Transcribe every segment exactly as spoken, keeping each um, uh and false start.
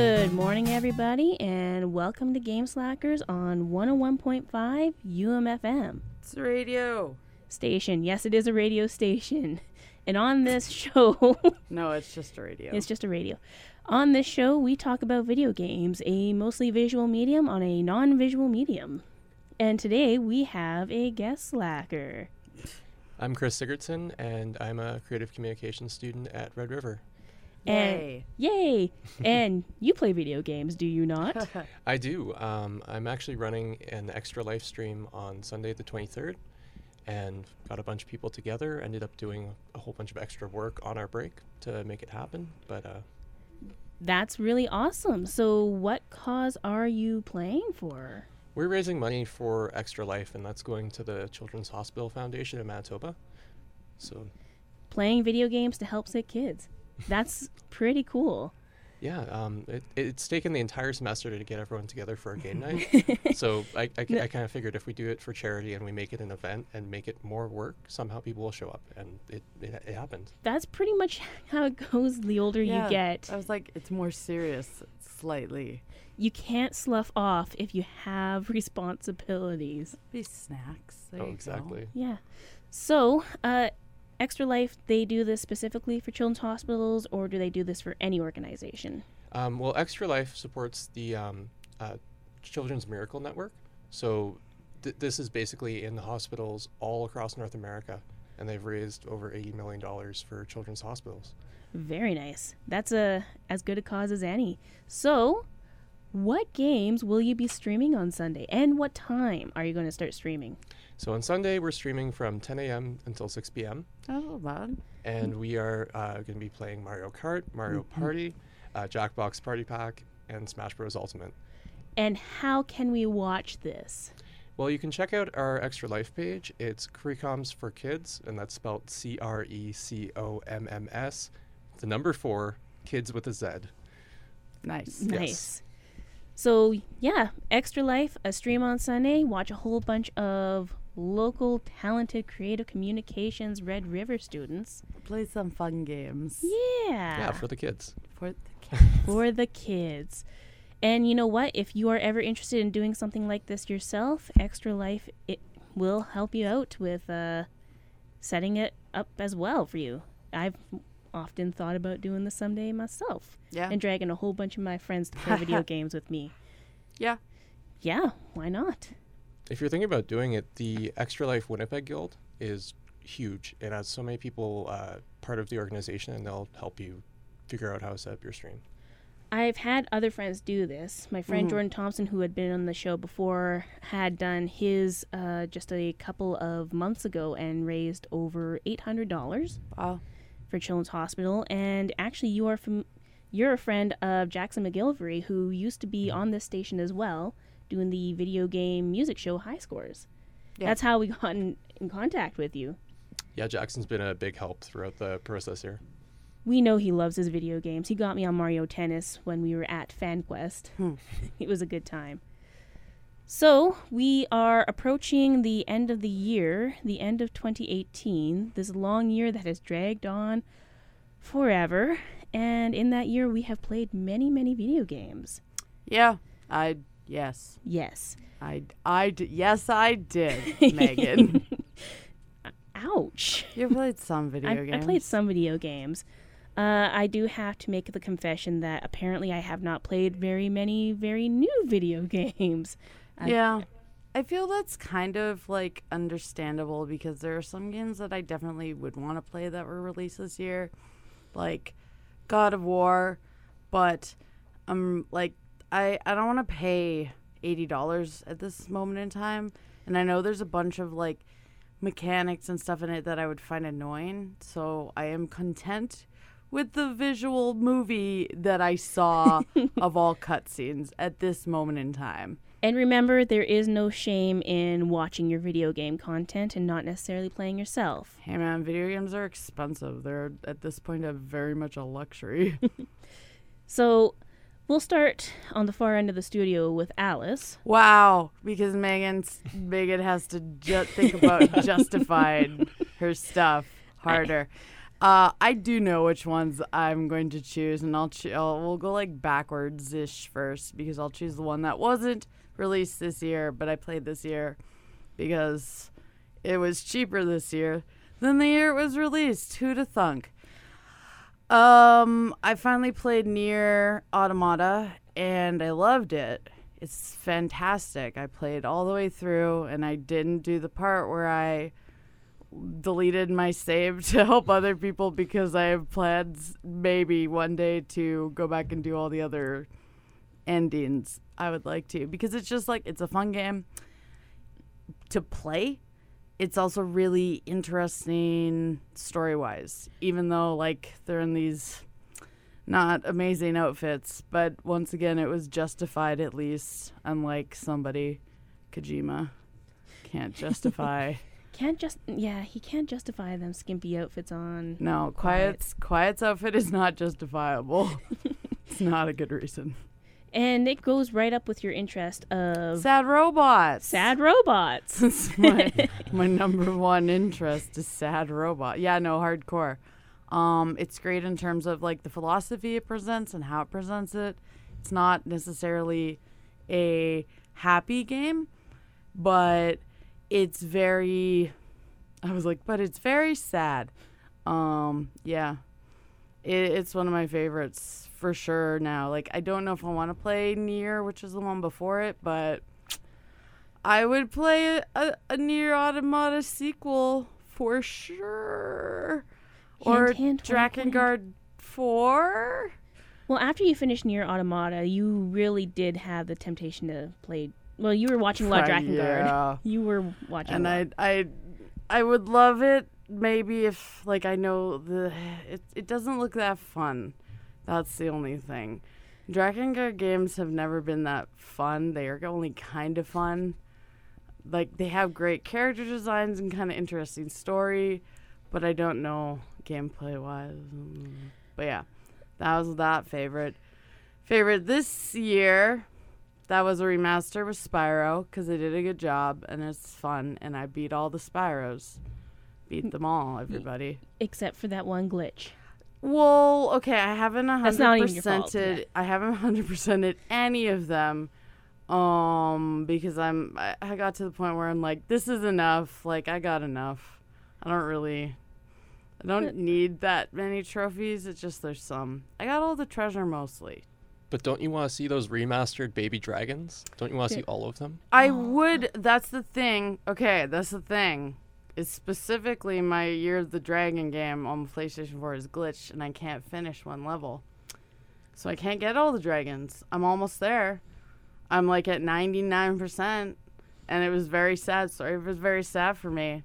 Good morning, everybody, and welcome to Game Slackers on one oh one point five U M F M. It's a radio station. Yes, it is a radio station. And on this show... no, it's just a radio. It's just a radio. On this show, we talk about video games, a mostly visual medium on a non-visual medium. And today, we have a guest slacker. I'm Chris Sigurdsson, and I'm a creative communications student at Red River. And, yay! Yay! And you play video games, do you not? I do. Um, I'm actually running an Extra Life stream on Sunday the twenty-third, and got a bunch of people together. Ended up doing a whole bunch of extra work on our break to make it happen. But uh, that's really awesome. So, what cause are you playing for? We're raising money for Extra Life, and that's going to the Children's Hospital Foundation in Manitoba. So, playing video games to help sick kids. That's pretty cool. Yeah, um, it, it's taken the entire semester to get everyone together for a game night. So I, I, I kind of figured if we do it for charity and we make it an event and make it more work, somehow people will show up, and it, it, it happened. That's pretty much how it goes the older yeah, you get. I was like, it's more serious, slightly. You can't slough off if you have responsibilities. Be snacks. There oh, you exactly. Go. Yeah. So, uh... Extra Life, they do this specifically for children's hospitals, or do they do this for any organization? Um, well, Extra Life supports the um, uh, Children's Miracle Network. So th- this is basically in the hospitals all across North America, and they've raised over eighty million dollars for children's hospitals. Very nice. That's a as good a cause as any. So, what games will you be streaming on Sunday, and what time are you going to start streaming? So on Sunday, we're streaming from ten a.m. until six p.m. Oh, bad. And we are uh, going to be playing Mario Kart, Mario Mm-hmm. Party, uh, Jackbox Party Pack, and Smash Bros. Ultimate. And how can we watch this? Well, you can check out our Extra Life page. It's Crecoms for Kids, and that's spelled C R E C O M M S. The number four, Kids with a Z. Nice. Nice. Yes. So, yeah, Extra Life, a stream on Sunday. Watch a whole bunch of local, talented, creative communications Red River students. Play some fun games. Yeah. Yeah, for the kids. For the kids. For the kids. And you know what? If you are ever interested in doing something like this yourself, Extra Life, it will help you out with uh, setting it up as well for you. I've often thought about doing this someday myself. Yeah. And dragging a whole bunch of my friends to play video games with me. Yeah. Yeah, why not? If you're thinking about doing it, the Extra Life Winnipeg Guild is huge. It has so many people uh, part of the organization, and they'll help you figure out how to set up your stream. I've had other friends do this. My friend Mhm. Jordan Thompson, who had been on the show before, had done his uh, just a couple of months ago and raised over eight hundred dollars Wow. for Children's Hospital. And actually, you are from, you're a friend of Jackson McGillivray, who used to be on this station as well, doing the video game music show High Scores. Yeah. That's how we got in, in contact with you. Yeah, Jackson's been a big help throughout the process here. We know he loves his video games. He got me on Mario Tennis when we were at FanQuest. Hmm. It was a good time. So, we are approaching the end of the year, the end of twenty eighteen, this long year that has dragged on forever. And in that year, we have played many, many video games. Yeah. I, yes. Yes. I, I, d- yes, I did, Megan. Ouch. You played some video I, games. I played some video games. Uh, I do have to make the confession that apparently I have not played very many very new video games. I- Yeah. I feel that's kind of like understandable because there are some games that I definitely would want to play that were released this year, like God of War, but um like I I don't want to pay eighty dollars at this moment in time, and I know there's a bunch of like mechanics and stuff in it that I would find annoying, so I am content with the visual movie that I saw of all cutscenes at this moment in time. And remember, there is no shame in watching your video game content and not necessarily playing yourself. Hey man, video games are expensive. They're at this point a very much a luxury. So we'll start on the far end of the studio with Alice. Wow, because Megan's Megan has to ju- think about justifying her stuff harder. Uh, I do know which ones I'm going to choose, and I'll, cho- I'll we'll go like backwards ish first because I'll choose the one that wasn't released this year, but I played this year because it was cheaper this year than the year it was released. Who'da thunk? Um, I finally played Nier Automata, and I loved it. It's fantastic. I played all the way through, and I didn't do the part where I deleted my save to help other people because I have plans maybe one day to go back and do all the other endings. I would like to because it's just like it's a fun game to play. It's also really interesting story-wise, even though like they're in these not amazing outfits, but once again it was justified at least, unlike somebody Kojima can't justify. Can't just yeah, he can't justify them skimpy outfits on. No, Quiet's Quiet's outfit is not justifiable. It's not a good reason. And it goes right up with your interest of Sad robots. sad robots. That's my my number one interest is sad robot. Yeah, no, hardcore. Um, it's great in terms of like the philosophy it presents and how it presents it. It's not necessarily a happy game, but it's very, I was like, but it's very sad. Um, yeah, it, it's one of my favorites for sure now. Like, I don't know if I want to play Nier, which is the one before it, but I would play a, a, a Nier Automata sequel for sure. Or Hint, hint, wink, wink. Drakengard four? Well, after you finished Nier Automata, you really did have the temptation to play. Well, you were watching a lot of Uh, Drakengard. yeah. You were watching. And a lot. I, I, I would love it. Maybe if like I know the, it it doesn't look that fun. That's the only thing. Drakengard games have never been that fun. They are only kind of fun. Like they have great character designs and kind of interesting story, but I don't know gameplay wise. But yeah, that was that favorite. Favorite this year. That was a remaster with Spyro because they did a good job and it's fun and I beat all the Spyros. Beat them all, everybody. Except for that one glitch. Well, okay, I haven't one That's not hundred even your fault, percented. yeah. I haven't one hundred percented any of them, um, because I'm. I, I got to the point where I'm like, this is enough. Like, I got enough. I don't really. I don't But- need that many trophies. It's just there's some. I got all the treasure mostly. But don't you want to see those remastered baby dragons? Don't you want to see all of them? I Oh. would. That's the thing. Okay, that's the thing. Is specifically my Year of the Dragon game on PlayStation four is glitched, and I can't finish one level, so I can't get all the dragons. I'm almost there. I'm like at ninety-nine percent, and it was very sad. So it was very sad for me.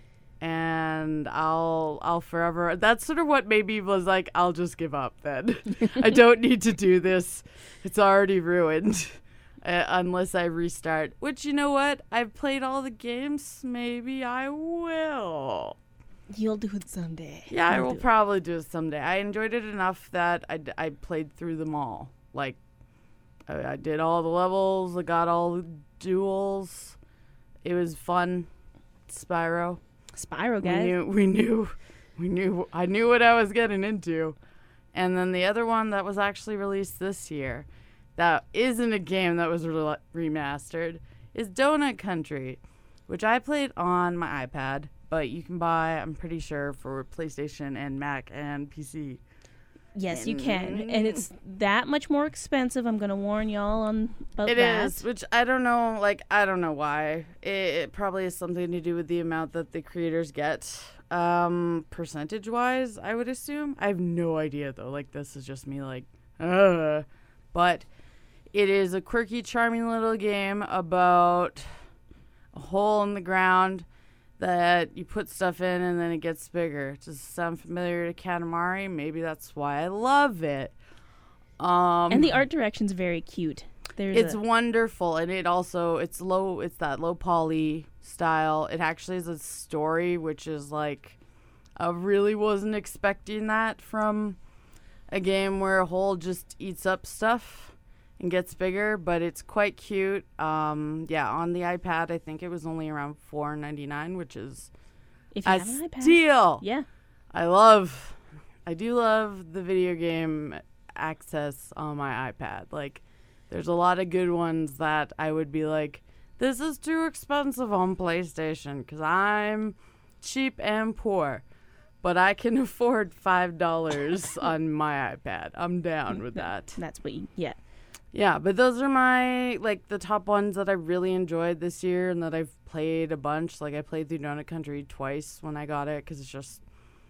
And I'll I'll forever. That's sort of what made me was like, I'll just give up. Then I don't need to do this. It's already ruined. Uh, unless I restart. Which, you know what? I've played all the games. Maybe I will. You'll do it someday. Yeah, I You'll will do it. probably do it someday. I enjoyed it enough that I, d- I played through them all. Like, I, I did all the levels. I got all the duels. It was fun. Spyro. Spyro, We guys. knew, we knew, we knew, I knew what I was getting into. And then the other one that was actually released this year, that isn't a game that was re- remastered, is Donut Country, which I played on my iPad, but you can buy, I'm pretty sure, for PlayStation and Mac and P C. Yes, you can. And it's that much more expensive. I'm going to warn y'all on about It that. is, which I don't know, like, I don't know why. It, it probably has something to do with the amount that the creators get, um, percentage-wise, I would assume. I have no idea, though. Like, this is just me, like, uh. But it is a quirky, charming little game about a hole in the ground that you put stuff in and then it gets bigger. Does it sound familiar to Katamari? Maybe that's why I love it. Um, And the art direction's very cute. There's it's a, wonderful, and it also it's low. It's that low poly style. It actually is a story, which is like I really wasn't expecting that from a game where a hole just eats up stuff and gets bigger. But it's quite cute. Um, yeah, on the iPad, I think it was only around four ninety nine, which is if you a have an iPad. steal. Yeah. I love, I do love the video game access on my iPad. Like, there's a lot of good ones that I would be like, this is too expensive on PlayStation because I'm cheap and poor. But I can afford five dollars on my iPad. I'm down with that. That's what you get. Yeah, but those are my, like, the top ones that I really enjoyed this year and that I've played a bunch. Like, I played through Donut Country twice when I got it because it's just,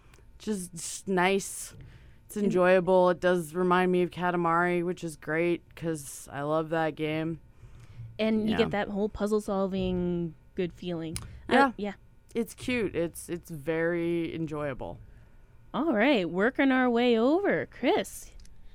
just, just nice. It's enjoyable. It does remind me of Katamari, which is great because I love that game. And you Yeah. get that whole puzzle-solving good feeling. Yeah. I, yeah. It's cute. It's it's very enjoyable. All right, working our way over. Chris.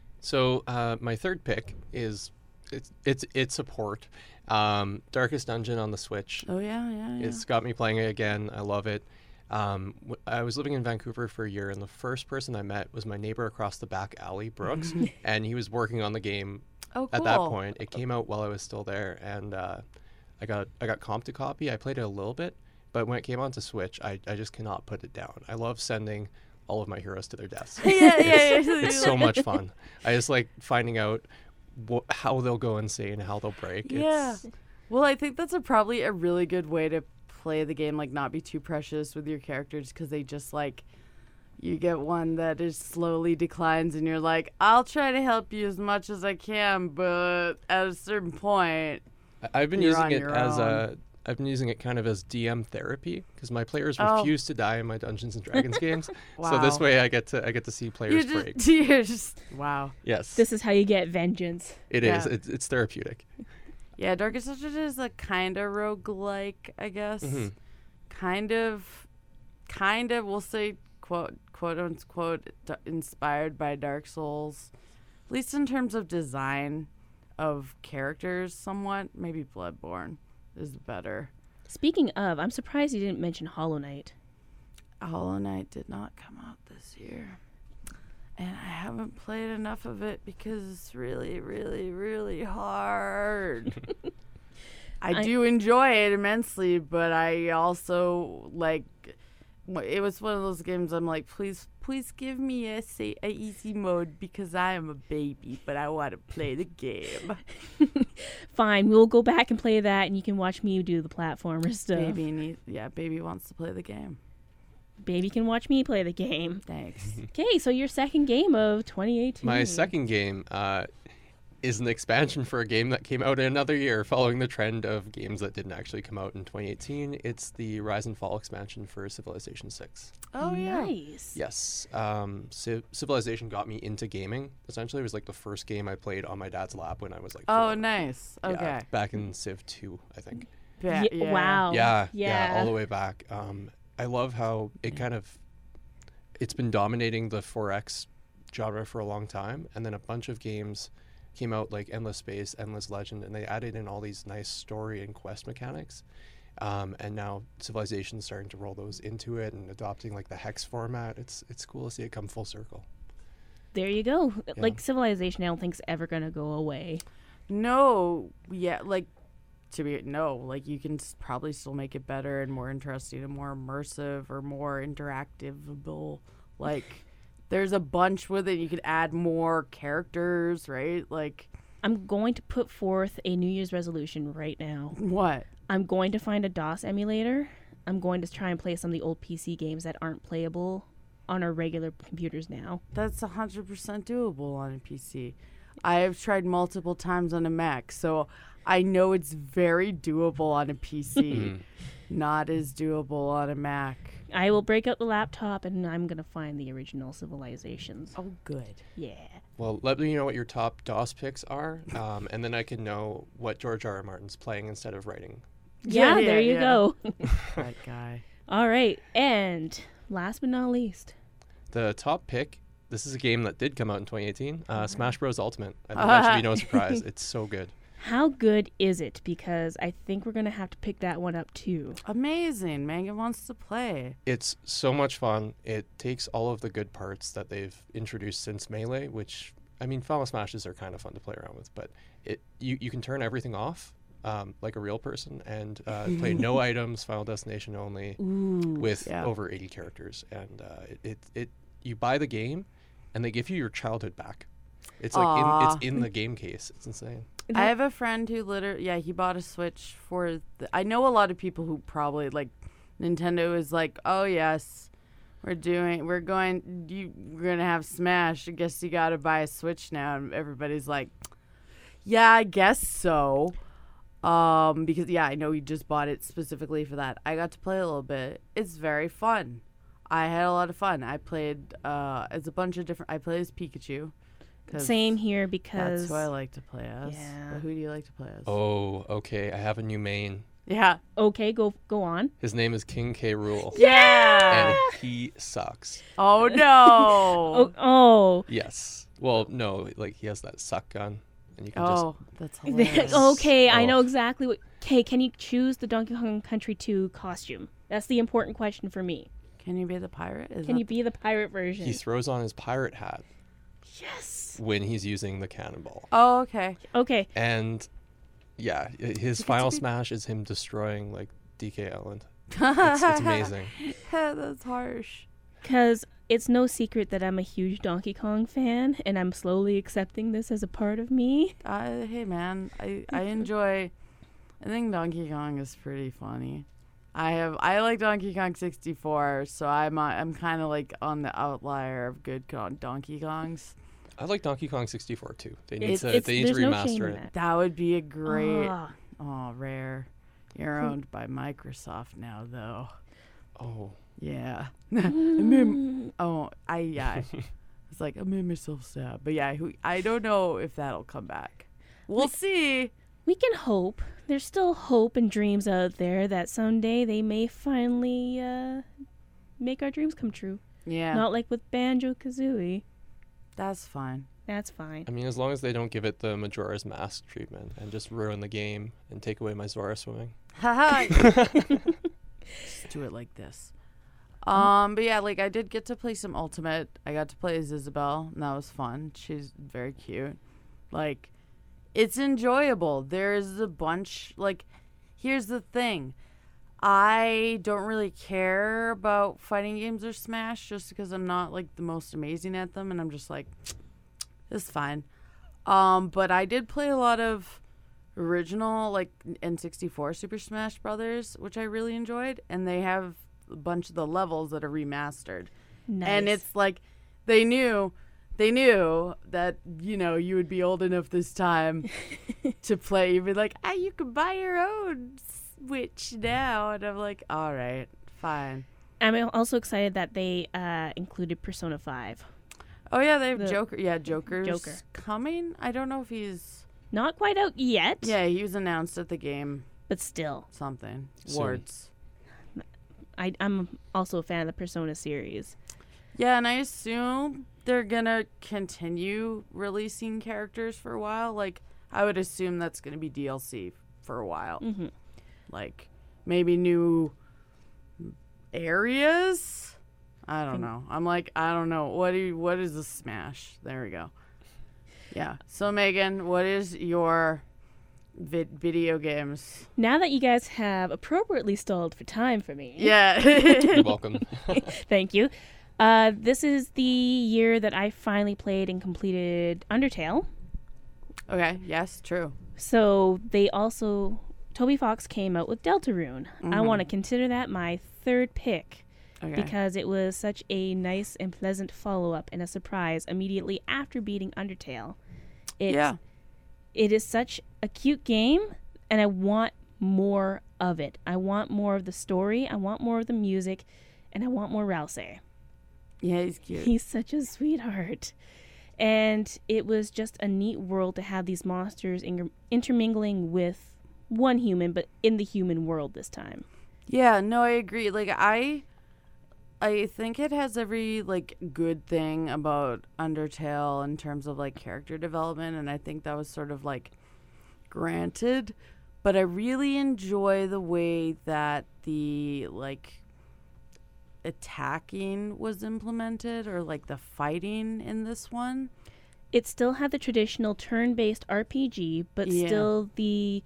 So uh, my third pick is it's it's it's a port. Um, Darkest Dungeon on the Switch. Oh, yeah, yeah, yeah. It's got me playing it again. I love it. Um, w- I was living in Vancouver for a year, and the first person I met was my neighbor across the back alley, Brooks, and he was working on the game Oh, cool. at that point. It came out while I was still there, and uh, I got I got comped a copy. I played it a little bit, but when it came onto Switch, I, I just cannot put it down. I love sending all of my heroes to their deaths. yeah, yeah, yeah. It's so much fun. I just like finding out wh- how they'll go insane, how they'll break. Yeah. It's, Well, I think that's a probably a really good way to play the game, like not be too precious with your characters because they just like, you get one that is slowly declines and you're like, I'll try to help you as much as I can, but at a certain point, I- I've been You're using on it your as own. a I've been using it kind of as D M therapy because my players Oh. refuse to die in my Dungeons and Dragons games. So this Wow. way I get to I get to see you players break. just, you're just, wow. Yes, This is how you get vengeance. it is. Yeah. It's, it's therapeutic. Yeah, Darkest Dungeon is a kind of roguelike, I guess. Mhm. Kind of, kind of, we'll say, quote, quote unquote, d- inspired by Dark Souls. At least in terms of design of characters, somewhat. Maybe Bloodborne is better. Speaking of, I'm surprised you didn't mention Hollow Knight. Hollow Knight did not come out this year. And I haven't played enough of it because it's really, really, really hard. I, I- do enjoy it immensely, but I also, like, w- it was one of those games I'm like, please, please give me a, say, a easy mode because I am a baby, but I want to play the game. Fine, we'll go back and play that, and you can watch me do the platformer stuff. Baby need, yeah, baby wants to play the game. Baby can watch me play the game. Thanks. Okay, so your second game of twenty eighteen. My second game uh, is an expansion for a game that came out in another year, following the trend of games that didn't actually come out in twenty eighteen. It's the Rise and Fall expansion for Civilization six. Oh, yeah. Nice. Yes, um, Civ- Civilization got me into gaming. Essentially, it was like the first game I played on my dad's lap when I was like. Oh, four. nice. Yeah, Okay. back in Civ two, I think. Ba- Ye- yeah. Wow. Yeah, Yeah. yeah, all the way back. Um, I love how it kind of it's been dominating the four X genre for a long time, and then a bunch of games came out like Endless Space, Endless Legend, and they added in all these nice story and quest mechanics. Um, and now Civilization's starting to roll those into it and adopting like the hex format. It's it's cool to see it come full circle. There you go. Like Civilization, I don't think's ever gonna go away. No, yeah, like to be no, like you can s- probably still make it better and more interesting and more immersive or more interactive-able. Like there's a bunch with it. You could add more characters, right? Like I'm going to put forth a New Year's resolution right now. what? I'm going to find a DOS emulator. I'm going to try and play some of the old P C games that aren't playable on our regular computers now. That's one hundred percent doable on a P C. I have tried multiple times on a Mac, so I know it's very doable on a P C. Not as doable on a Mac. I will break out the laptop and I'm going to find the original Civilizations. Oh, good. Yeah. Well, let me know what your top DOS picks are, um, and then I can know what George R. R. Martin's playing instead of writing. Yeah, Yeah, there you yeah. go. That guy. All right. And last but not least, The top pick, this is a game that did come out in twenty eighteen, uh, Smash Bros. Ultimate. I think that should be no surprise. It's so good. how good is it? Because I think we're going to have to pick that one up too. Amazing. Megan wants to play. It's so much fun. It takes all of the good parts that they've introduced since Melee, which, I mean, Final Smashes are kind of fun to play around with, but it you, you can turn everything off um, like a real person and uh, play no items, Final Destination only, Ooh. with Yeah. over eighty characters. And uh, it, it it you buy the game, and they give you your childhood back. It's like in, Aw. it's in the game case. It's insane. I have a friend who literally, yeah, he bought a Switch for. The, I know a lot of people who probably like Nintendo is like, oh yes, we're doing, we're going, you, we're gonna have Smash. I guess you gotta buy a Switch now, and everybody's like, yeah, I guess so. Um, because yeah, I know he just bought it specifically for that. I got to play a little bit. It's very fun. I had a lot of fun. I played uh, as a bunch of different. I played as Pikachu. 'Cause Same here because That's who I like to play as. Yeah. But who do you like to play as? Oh, okay. I have a new main. Yeah. okay, go go on. His name is King K. Rool. Yeah. And he sucks. Oh no. Oh, oh. Yes. Well, no, like he has that suck gun, and you can Oh, that's hilarious. okay, I Oh. know exactly what. Okay, can you choose the Donkey Kong Country two costume? That's the important question for me. Can you be the pirate? Is Can that- you be the pirate just version? he throws on his pirate hat Yes. when he's using the cannonball. Oh, okay. Okay. And yeah, i- his get final to be- smash is him destroying like D K Island. It's, it's amazing. That's harsh. Because it's no secret that I'm a huge Donkey Kong fan, and I'm slowly accepting this as a part of me. Uh, hey man, I I enjoy. I think Donkey Kong is pretty funny. I have I like Donkey Kong sixty-four, so I'm uh, I'm kind of like on the outlier of good Con- Donkey Kongs. I like Donkey Kong sixty-four too. They need It's, to it's, they need to there's no shame remaster in it. that. That would be a great. Ah. Oh, rare. You're owned by Microsoft now, though. Oh, Yeah. I made, oh, I yeah. It's like I made myself sad, but yeah, who, I don't know if that'll come back. We'll see. We can hope. There's still hope and dreams out there that someday they may finally uh, make our dreams come true. Yeah, Not like with Banjo-Kazooie. that's fine. That's fine. I mean, as long as they don't give it the Majora's Mask treatment and just ruin the game and take away my Zora swimming. Haha. Just do it like this. Um, but yeah, like I did get to play some Ultimate. I got to play as Isabelle, and that was fun. She's very cute. Like, it's enjoyable. There's a bunch. Like, here's the thing. I don't really care about fighting games or Smash just because I'm not like the most amazing at them, and I'm just like, it's fine. Um, but I did play a lot of original like N sixty-four Super Smash Brothers, which I really enjoyed, and they have a bunch of the levels that are remastered. Nice. And it's like they knew they knew that, you know, you would be old enough this time to play. You'd be like, ah, you can buy your own Switch now. And I'm like, all right, fine. I'm also excited that they uh, included Persona five. Oh yeah, they have The- Joker. Yeah, Joker's Joker. coming. I don't know if he's. Not quite out yet, Yeah, he was announced at the game. but still. Something. Soon. Wards. I, I'm also a fan of the Persona series. Yeah, and I assume they're gonna continue releasing characters for a while. Like, I would assume that's gonna be D L C for a while. hmm Like, maybe new areas. I don't Think- know. I'm like, I don't know. What do you, what is a Smash? There we go. Yeah. So Megan, what is your vid- video games? Now that you guys have appropriately stalled for time for me, Yeah. You're welcome. thank you. Uh, this is the year that I finally played and completed Undertale. Okay. Yes. True. So they also, Toby Fox came out with Deltarune. I Mhm. want to consider that my third pick Okay. because it was such a nice and pleasant follow-up and a surprise immediately after beating Undertale. It's, yeah. It is such a cute game, and I want more of it. I want more of the story, I want more of the music, and I want more Rousey. Yeah. He's cute. He's such a sweetheart. And it was just a neat world to have these monsters in- intermingling with one human, but in the human world this time. Yeah, no, I agree. Like I I think it has every like good thing about Undertale in terms of like character development, and I think that was sort of like granted, but I really enjoy the way that the like attacking was implemented, or like the fighting in this one. It still had the traditional turn-based R P G, but Yeah. still the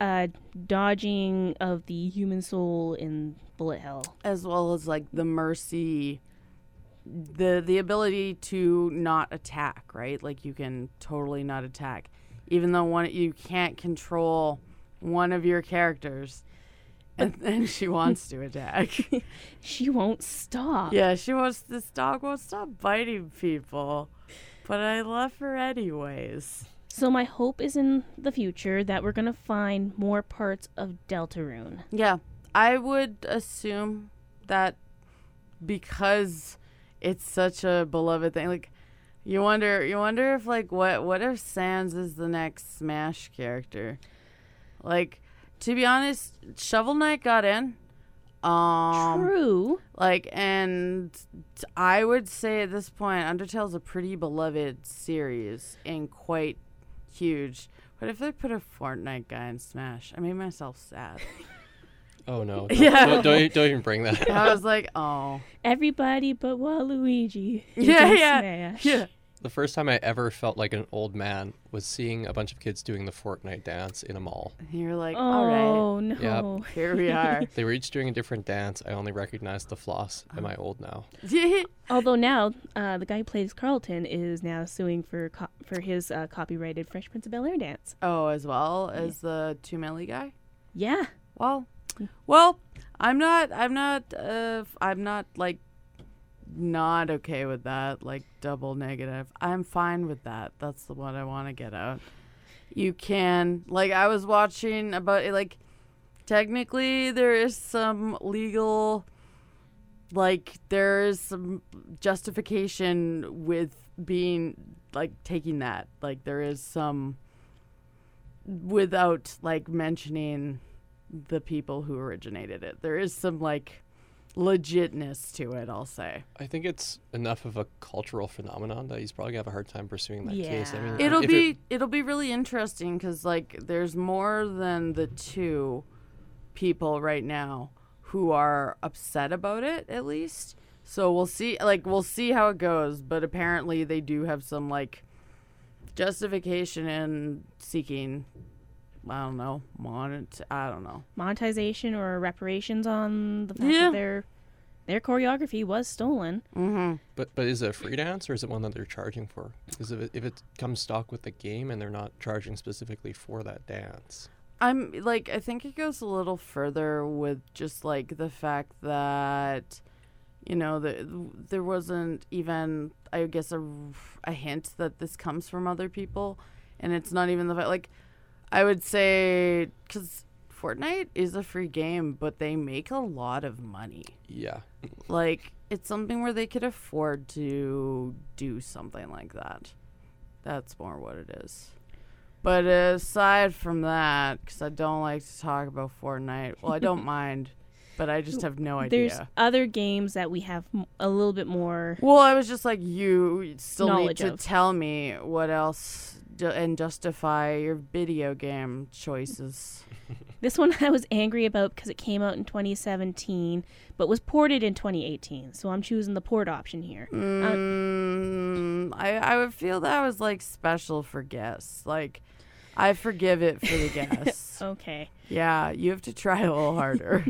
uh, dodging of the human soul in bullet hell. As well as like the mercy, the the ability to not attack, right? Like you can totally not attack, even though one you can't control one of your characters, and then she wants to attack. She won't stop. Yeah, she wants. This dog won't stop biting people, but I love her anyways. So my hope is in the future that we're going to find more parts of Deltarune. Yeah, I would assume that because it's such a beloved thing. Like, you wonder, you wonder if like what what if Sans is the next Smash character? Like, to be honest, Shovel Knight got in. Um, True. Like, and t- I would say at this point, Undertale's a pretty beloved series and quite huge. What if they put a Fortnite guy in Smash? I made myself sad. Oh no! Yeah. Don't, don't, don't, e- don't even bring that. I was like, oh. Everybody but Waluigi. is Yeah, in yeah, Smash. yeah. The first time I ever felt like an old man was seeing a bunch of kids doing the Fortnite dance in a mall. And you're like, all right, Oh, no. Yep. here we are. They were each doing a different dance. I only recognized the floss. Am I old now? Although now, uh, the guy who plays Carlton is now suing for co- for his uh, copyrighted Fresh Prince of Bel-Air dance. Oh, as well as the two Melly guy? Yeah. Well, well, I'm not, I'm not, uh, I'm not like not okay with that, like double negative. I'm fine with that. That's the what I want to get out. You can, like, I was watching about it, like, technically there is some legal, like, there is some justification with being, like, taking that. Like, there is some, without, like, mentioning the people who originated it. There is some, like, legitness to it, I'll say. I think it's enough of a cultural phenomenon that he's probably gonna have a hard time pursuing that case. I Yeah. mean, It'll if be it- it'll be really interesting because like there's more than the two people right now who are upset about it, at least. So we'll see. Like we'll see how it goes. But apparently they do have some like justification in seeking. I don't know. Mon- I don't know. Monetization or reparations on the fact Yeah. that their their choreography was stolen. Mm-hmm. But but is it a free dance or is it one that they're charging for? Because if it, if it comes stock with the game and they're not charging specifically for that dance. I'm like I think it goes a little further with just like the fact that you know the, there wasn't even I guess a, a hint that this comes from other people, and it's not even the fact like I would say because Fortnite is a free game, but they make a lot of money. Yeah. Like it's something where they could afford to do something like that. That's more what it is. But aside from that, because I don't like to talk about Fortnite. Well, I don't mind, but I just have no idea. There's other games that we have m- a little bit more. Well, I was just like, you still need Knowledge to of. tell me what else ju- and justify your video game choices. This one I was angry about because it came out in twenty seventeen, but was ported in twenty eighteen. So I'm choosing the port option here. Mm, I, I would feel that was like special for guests. Like, I forgive it for the guests. Okay. Yeah, you have to try a little harder.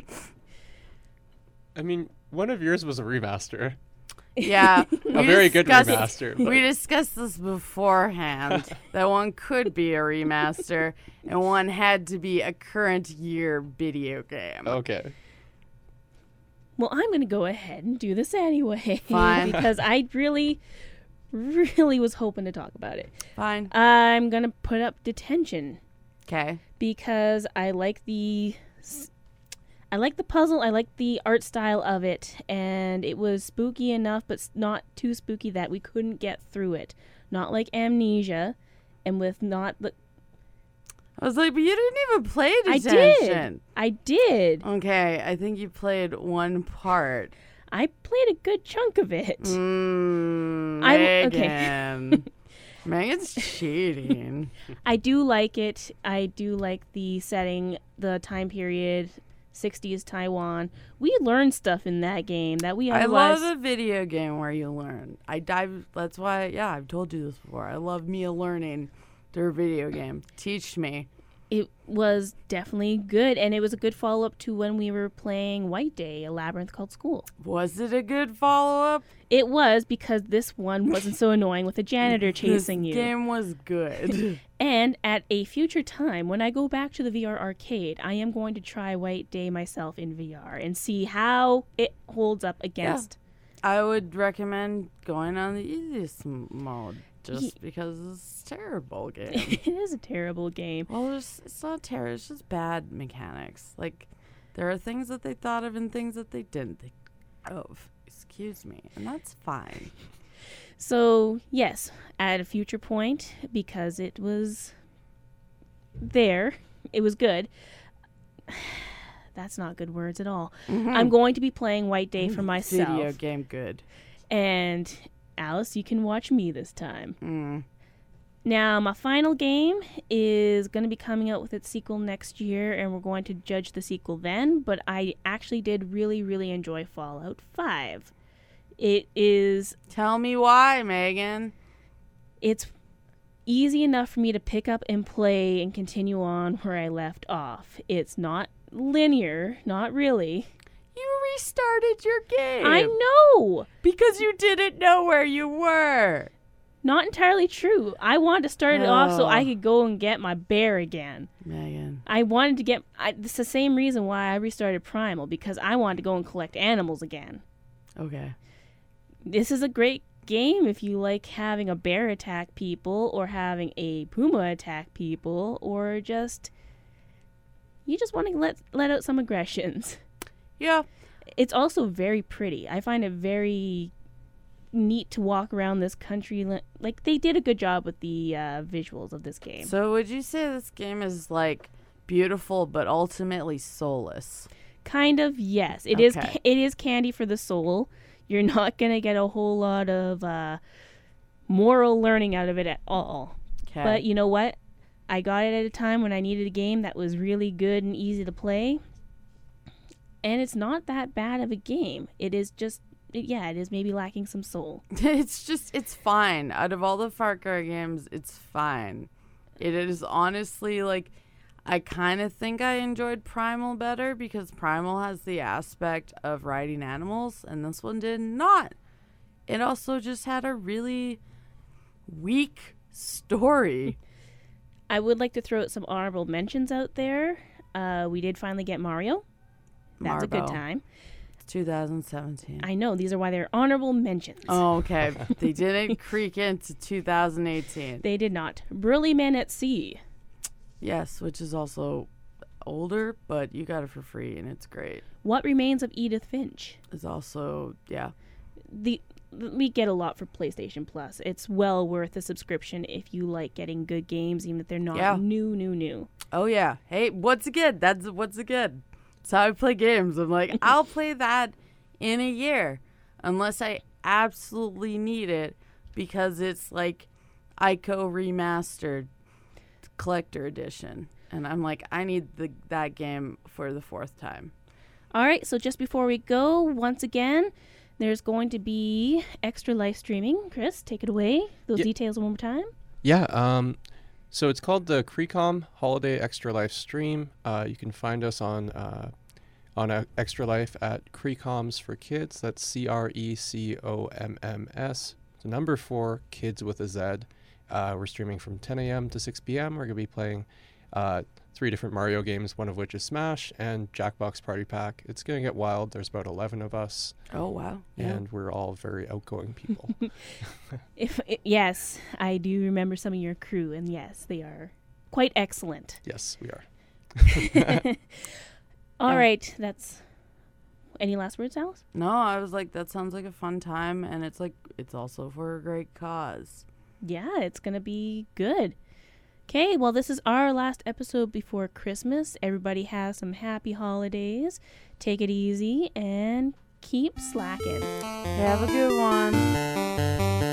I mean, one of yours was a remaster. Yeah. A we very good discussed- remaster. We but- discussed this beforehand that one could be a remaster and one had to be a current year video game. Okay. Well, I'm going to go ahead and do this anyway. Fine. Because I really, really was hoping to talk about it. Fine. I'm going to put up Detention Okay. because I like the s- I like the puzzle, I like the art style of it, and it was spooky enough but s- not too spooky that we couldn't get through it. Not like Amnesia, and with not the I was like, but you didn't even play I Detention. did. I did. Okay, I think you played one part. I played a good chunk of it. Mm, I- Megan. Megan's cheating. I do like it. I do like the setting, the time period, sixties Taiwan. We learned stuff in that game that we I otherwise... love a video game where you learn. I dive. That's why, yeah, I've told you this before. I love me learning through a video game. Teach me. It was definitely good, and it was a good follow-up to when we were playing White Day, a labyrinth called School. Was it a good follow-up? It was, because this one wasn't so annoying with a janitor chasing this you. This game was good. And at a future time, when I go back to the V R arcade, I am going to try White Day myself in V R and see how it holds up against. Yeah. I would recommend going on the easiest m- mode. Just Ye- because it's a terrible game. It is a terrible game. Well, it's, it's not terrible. It's just bad mechanics. Like, there are things that they thought of and things that they didn't think of. Excuse me. And that's fine. So, yes, at a future point, because it was there, it was good. That's not good words at all. Mm-hmm. I'm going to be playing White Day for myself. Video game good. And Alice, you can watch me this time. Mm. Now, my final game is going to be coming out with its sequel next year, and we're going to judge the sequel then, but I actually did really, really enjoy Fallout five. It is... Tell me why, Megan. It's easy enough for me to pick up and play and continue on where I left off. It's not linear, not really. You restarted your game. I know. Because you didn't know where you were. Not entirely true. I wanted to start it oh. off so I could go and get my bear again. Megan. I wanted to get... I, it's the same reason why I restarted Primal, because I wanted to go and collect animals again. Okay. This is a great game if you like having a bear attack people or having a puma attack people or just... You just want to let let out some aggressions. Yeah. It's also very pretty. I find it very neat to walk around this country. Like, they did a good job with the uh, visuals of this game. So would you say this game is, like, beautiful but ultimately soulless? Kind of, yes. It okay. is It is candy for the soul. You're not going to get a whole lot of uh, moral learning out of it at all. Okay. But you know what? I got it at a time when I needed a game that was really good and easy to play. And it's not that bad of a game. It is just, it, yeah, it is maybe lacking some soul. It's just, it's fine. Out of all the Far Cry games, it's fine. It is honestly, like, I kind of think I enjoyed Primal better because Primal has the aspect of riding animals, and this one did not. It also just had a really weak story. I would like to throw out some honorable mentions out there. Uh, we did finally get Mario. That's Marbo. a good time. It's two thousand seventeen. I know. These are why they're honorable mentions. Oh, okay. They didn't creak into two thousand eighteen. They did not. Burly Man at Sea. Yes, which is also older, but you got it for free, and it's great. What Remains of Edith Finch. It's also, yeah. The We get a lot for PlayStation Plus. It's well worth a subscription if you like getting good games, even if they're not yeah. new, new, new. Oh, yeah. Hey, what's good? That's what's good. That's how I play games. I'm like, I'll play that in a year unless I absolutely need it because it's like Ico Remastered Collector Edition. And I'm like, I need the that game for the fourth time. All right, so just before we go, once again, there's going to be extra live streaming. Chris, take it away. Those Yep. details one more time. Yeah, um, so it's called the Creecom Holiday Extra Life Stream. Uh, you can find us on uh, on uh, Extra Life at Creecoms for Kids. That's C R E C O M M S. The number four, Kids with a Z. Uh, we're streaming from ten a.m. to six p.m. We're going to be playing uh, three different Mario games, one of which is Smash and Jackbox Party Pack. It's going to get wild. There's about eleven of us. Oh, wow. And yeah. we're all very outgoing people. if it, Yes, I do remember some of your crew, and yes, they are quite excellent. Yes, we are. All um, right, that's... Any last words, Alice? No, I was like, that sounds like a fun time, and it's like, it's also for a great cause. Yeah, it's going to be good. Okay, well, this is our last episode before Christmas. Everybody has some happy holidays. Take it easy and keep slacking. Have a good one.